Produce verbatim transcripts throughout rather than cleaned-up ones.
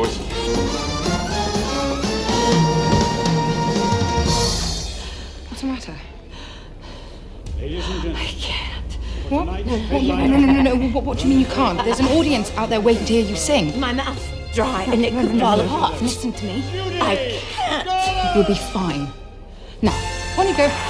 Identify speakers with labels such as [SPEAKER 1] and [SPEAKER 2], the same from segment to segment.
[SPEAKER 1] What's the matter?
[SPEAKER 2] Ladies and gentlemen.
[SPEAKER 1] I can't. What? No, no, no, no, no, no. What, what do you mean you can't? There's an audience out there waiting to hear you sing.
[SPEAKER 3] My mouth's dry and it could fall apart.
[SPEAKER 1] Listen to me.
[SPEAKER 2] Judy!
[SPEAKER 3] I can't.
[SPEAKER 1] You'll be fine. Now, on you go.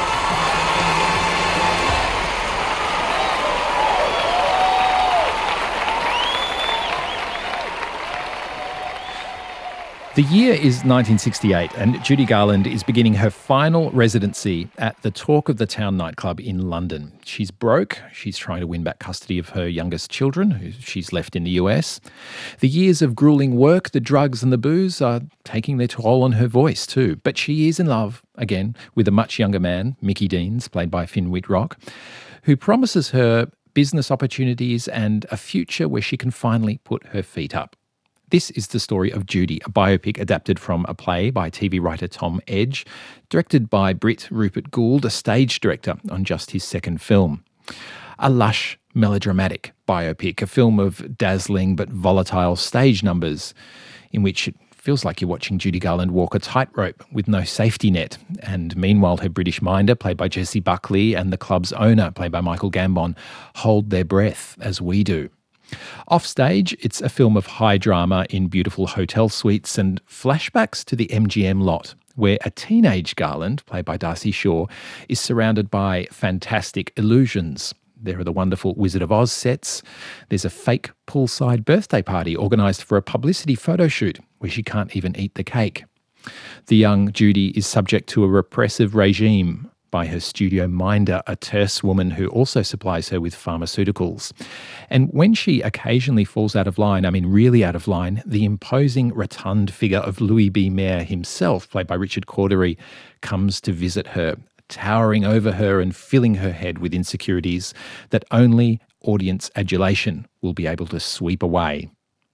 [SPEAKER 4] The year is nineteen sixty-eight and Judy Garland is beginning her final residency at the Talk of the Town nightclub in London. She's broke. She's trying to win back custody of her youngest children, who she's left in the U S. The years of gruelling work, the drugs and the booze are taking their toll on her voice too. But she is in love, again, with a much younger man, Mickey Deans, played by Finn Wittrock, who promises her business opportunities and a future where she can finally put her feet up. This is the story of Judy, a biopic adapted from a play by T V writer Tom Edge, directed by Brit Rupert Gould, a stage director on just his second film. A lush, melodramatic biopic, a film of dazzling but volatile stage numbers in which it feels like you're watching Judy Garland walk a tightrope with no safety net. And meanwhile, her British minder, played by Jessie Buckley, and the club's owner, played by Michael Gambon, hold their breath as we do. Offstage, it's a film of high drama in beautiful hotel suites and flashbacks to the M G M lot, where a teenage Garland, played by Darcy Shaw, is surrounded by fantastic illusions. There are the wonderful Wizard of Oz sets. There's a fake poolside birthday party organised for a publicity photo shoot where she can't even eat the cake. The young Judy is subject to a repressive regime by her studio minder, a terse woman who also supplies her with pharmaceuticals. And when she occasionally falls out of line, I mean really out of line, the imposing rotund figure of Louis B. Mayer himself, played by Richard Cordery, comes to visit her, towering over her and filling her head with insecurities that only audience adulation will be able to sweep away.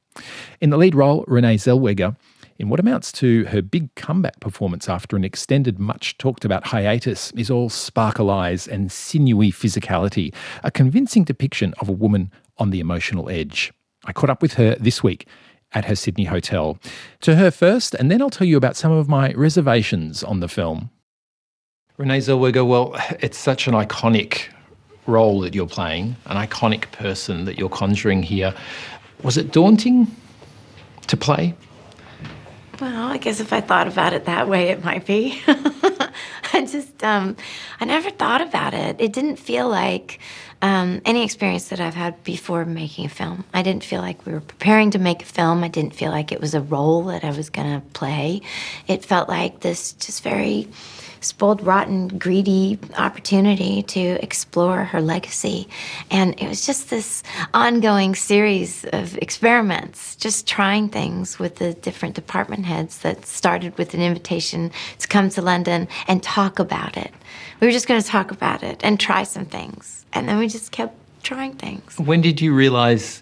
[SPEAKER 4] In the lead role, Renee Zellweger, in what amounts to her big comeback performance after an extended, much-talked-about hiatus, is all sparkle eyes and sinewy physicality, a convincing depiction of a woman on the emotional edge. I caught up with her this week at her Sydney hotel. To her first, and then I'll tell you about some of my reservations on the film. Renee Zellweger, well, it's such an iconic role that you're playing, an iconic person that you're conjuring here. Was it daunting to play?
[SPEAKER 3] Well, I guess if I thought about it that way, it might be. I just, um, I never thought about it. It didn't feel like um, any experience that I've had before making a film. I didn't feel like we were preparing to make a film. I didn't feel like it was a role that I was going to play. It felt like this just very spoiled, rotten, greedy opportunity to explore her legacy. And it was just this ongoing series of experiments, just trying things with the different department heads that started with an invitation to come to London and talk about it. We were just going to talk about it and try some things. And then we just kept trying things.
[SPEAKER 4] When did you realise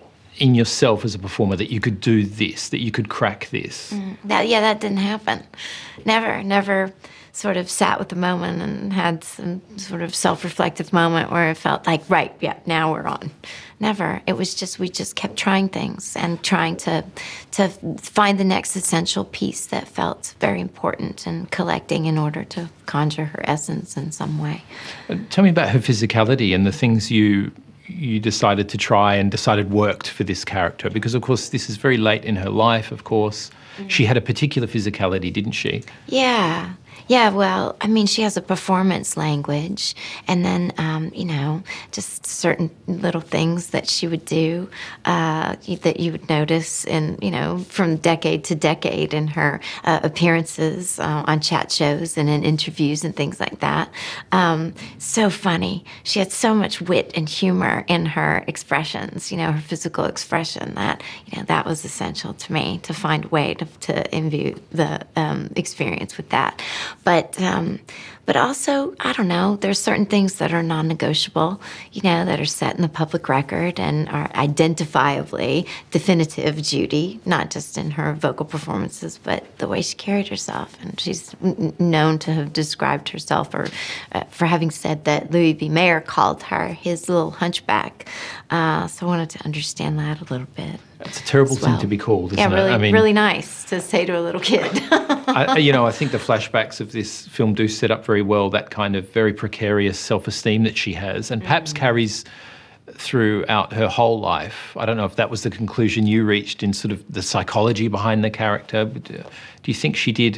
[SPEAKER 4] in yourself as a performer that you could do this, that you could crack this?
[SPEAKER 3] Mm, that, yeah, that didn't happen. Never, never sort of sat with the moment and had some sort of self-reflective moment where it felt like, right, yeah, now we're on. Never. It was just, we just kept trying things and trying to to find the next essential piece that felt very important and collecting in order to conjure her essence in some way.
[SPEAKER 4] Tell me about her physicality and the things you you decided to try and decided worked for this character, because of course this is very late in her life, of course. Mm-hmm. She had a particular physicality, didn't she?
[SPEAKER 3] Yeah. Yeah, well, I mean, she has a performance language, and then, um, you know, just certain little things that she would do uh, that you would notice in, you know, from decade to decade in her uh, appearances uh, on chat shows and in interviews and things like that. Um, so funny. She had so much wit and humor in her expressions, you know, her physical expression, that, you know, that was essential to me, to find a way to, to imbue the um, experience with that. But um, but also, I don't know, there's certain things that are non-negotiable, you know, that are set in the public record and are identifiably definitive Judy, not just in her vocal performances, but the way she carried herself. And she's n- known to have described herself or uh, for having said that Louis B. Mayer called her his little hunchback. Uh, so I wanted to understand that a little bit.
[SPEAKER 4] It's a terrible
[SPEAKER 3] well.
[SPEAKER 4] thing to be called, isn't
[SPEAKER 3] yeah, really,
[SPEAKER 4] it? I mean,
[SPEAKER 3] really nice to say to a little kid.
[SPEAKER 4] I, you know, I think the flashbacks of this film do set up very well that kind of very precarious self-esteem that she has, and perhaps mm. carries throughout her whole life. I don't know if that was the conclusion you reached in sort of the psychology behind the character. But do you think she did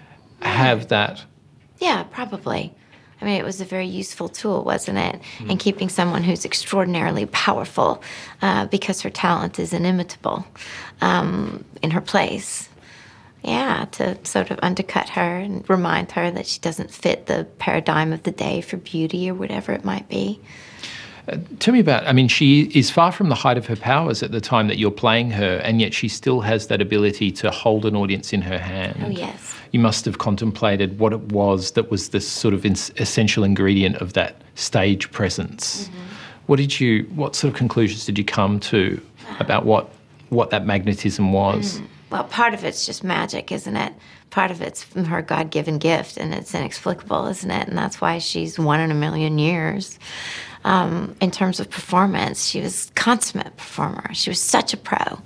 [SPEAKER 4] have that?
[SPEAKER 3] Yeah, probably. I mean, it was a very useful tool, wasn't it? Mm. In keeping someone who's extraordinarily powerful uh, because her talent is inimitable um, in her place. Yeah, to sort of undercut her and remind her that she doesn't fit the paradigm of the day for beauty or whatever it might be.
[SPEAKER 4] Uh, tell me about, I mean, she is far from the height of her powers at the time that you're playing her, and yet she still has that ability to hold an audience in her hand.
[SPEAKER 3] Oh, yes.
[SPEAKER 4] You must have contemplated what it was that was this sort of ins- essential ingredient of that stage presence. Mm-hmm. What did you, what sort of conclusions did you come to about what, what that magnetism was?
[SPEAKER 3] Mm. Well, part of it's just magic, isn't it? Part of it's from her God-given gift, and it's inexplicable, isn't it? And that's why she's one in a million years. Um, in terms of performance, she was a consummate performer. She was such a pro.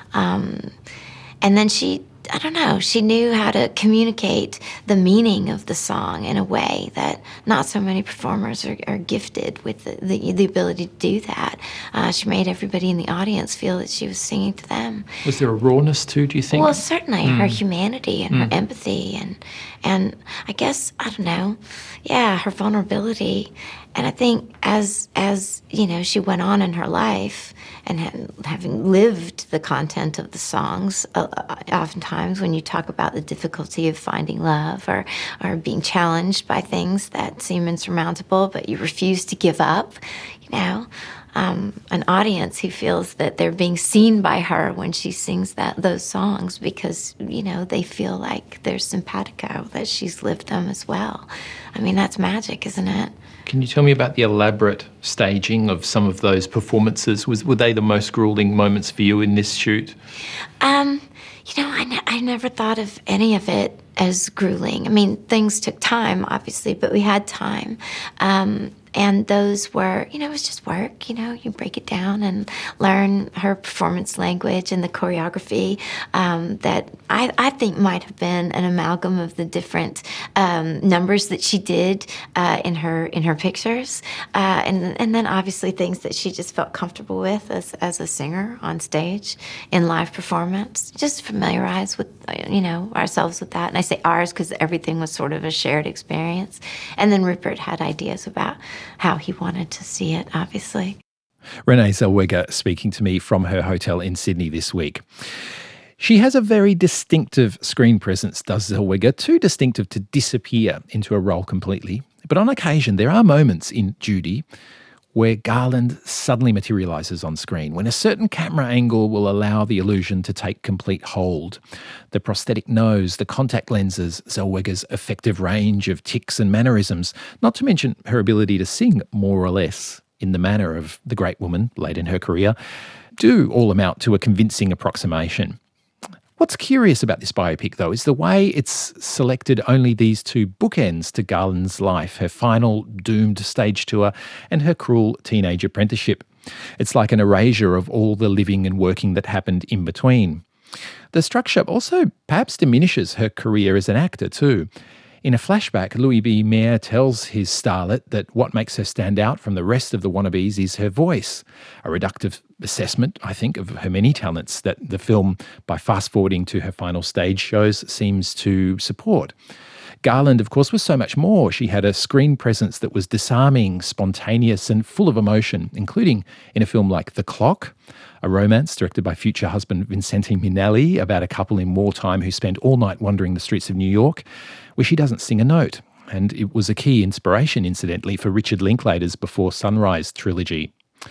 [SPEAKER 3] Um, and then she, I don't know, she knew how to communicate the meaning of the song in a way that not so many performers are, are gifted with the, the, the ability to do that. Uh, she made everybody in the audience feel that she was singing to them.
[SPEAKER 4] Was there a rawness too, do you think?
[SPEAKER 3] Well, certainly, mm. her humanity and mm. her empathy and, and I guess, I don't know, yeah, her vulnerability. And I think as, as you know, she went on in her life and had, having lived the content of the songs, uh, oftentimes when you talk about the difficulty of finding love or, or being challenged by things that seem insurmountable, but you refuse to give up, you know, um, an audience who feels that they're being seen by her when she sings that those songs because, you know, they feel like they're simpatico, that she's lived them as well. I mean, that's magic, isn't it?
[SPEAKER 4] Can you tell me about the elaborate staging of some of those performances? Was, were they the most grueling moments for you in this shoot?
[SPEAKER 3] Um, you know, I, ne- I never thought of any of it as grueling. I mean, things took time, obviously, but we had time. Um, and those were, you know, it was just work, you know, you break it down and learn her performance language and the choreography um, that I, I think might have been an amalgam of the different um, numbers that she did uh, in her in her pictures. Uh, and, and then obviously things that she just felt comfortable with as, as a singer on stage in live performance. Just familiarize with, you know, ourselves with that. And I say ours because everything was sort of a shared experience. And then Rupert had ideas about how he wanted to see it, obviously.
[SPEAKER 4] Renee Zellweger speaking to me from her hotel in Sydney this week. She has a very distinctive screen presence, does Zellweger, too distinctive to disappear into a role completely. But on occasion, there are moments in Judy where Garland suddenly materialises on screen, when a certain camera angle will allow the illusion to take complete hold. The prosthetic nose, the contact lenses, Zellweger's effective range of tics and mannerisms, not to mention her ability to sing more or less in the manner of the great woman late in her career, do all amount to a convincing approximation. What's curious about this biopic, though, is the way it's selected only these two bookends to Garland's life, her final doomed stage tour and her cruel teenage apprenticeship. It's like an erasure of all the living and working that happened in between. The structure also perhaps diminishes her career as an actor, too. In a flashback, Louis B. Mayer tells his starlet that what makes her stand out from the rest of the wannabes is her voice, a reductive assessment, I think, of her many talents that the film, by fast-forwarding to her final stage shows, seems to support. Garland, of course, was so much more. She had a screen presence that was disarming, spontaneous and full of emotion, including in a film like The Clock, a romance directed by future husband Vincente Minnelli about a couple in wartime who spend all night wandering the streets of New York, where she doesn't sing a note. And it was a key inspiration, incidentally, for Richard Linklater's Before Sunrise trilogy.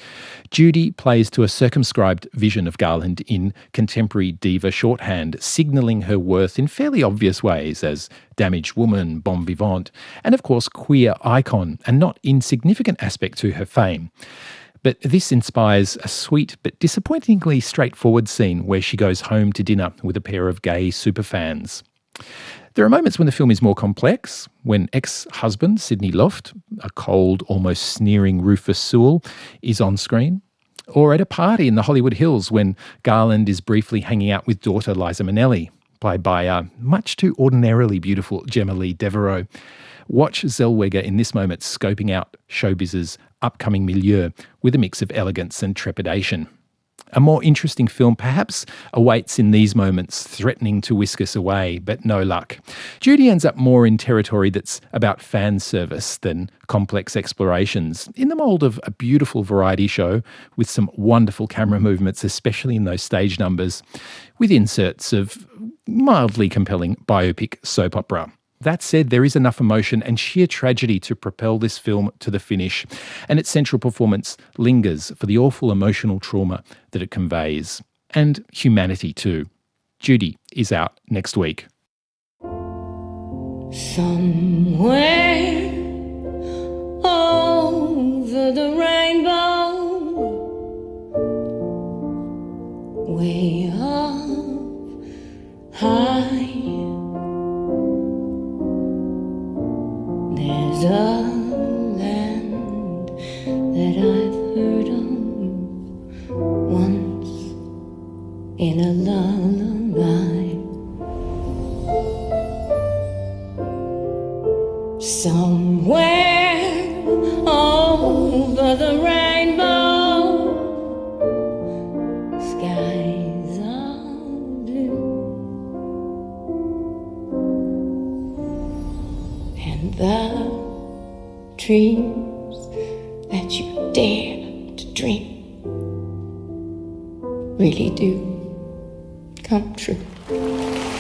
[SPEAKER 4] Judy plays to a circumscribed vision of Garland in contemporary diva shorthand, signalling her worth in fairly obvious ways as damaged woman, bon vivant, and of course queer icon, a not insignificant aspect to her fame. But this inspires a sweet but disappointingly straightforward scene where she goes home to dinner with a pair of gay superfans. There are moments when the film is more complex, when ex-husband Sidney Luft, a cold, almost sneering Rufus Sewell, is on screen. Or at a party in the Hollywood Hills when Garland is briefly hanging out with daughter Liza Minnelli, played by uh, much too ordinarily beautiful Gemma Lee Devereaux. Watch Zellweger in this moment scoping out showbiz's upcoming milieu with a mix of elegance and trepidation. A more interesting film perhaps awaits in these moments, threatening to whisk us away, but no luck. Judy ends up more in territory that's about fan service than complex explorations, in the mould of a beautiful variety show with some wonderful camera movements, especially in those stage numbers, with inserts of mildly compelling biopic soap opera. That said, there is enough emotion and sheer tragedy to propel this film to the finish, and its central performance lingers for the awful emotional trauma that it conveys. And humanity too. Judy is out next week.
[SPEAKER 5] Somewhere over the rainbow, way up high, there's a land that I've heard of once in a lullaby. Somewhere over the rainbow, skies are blue, and the dreams that you dare to dream really do come true.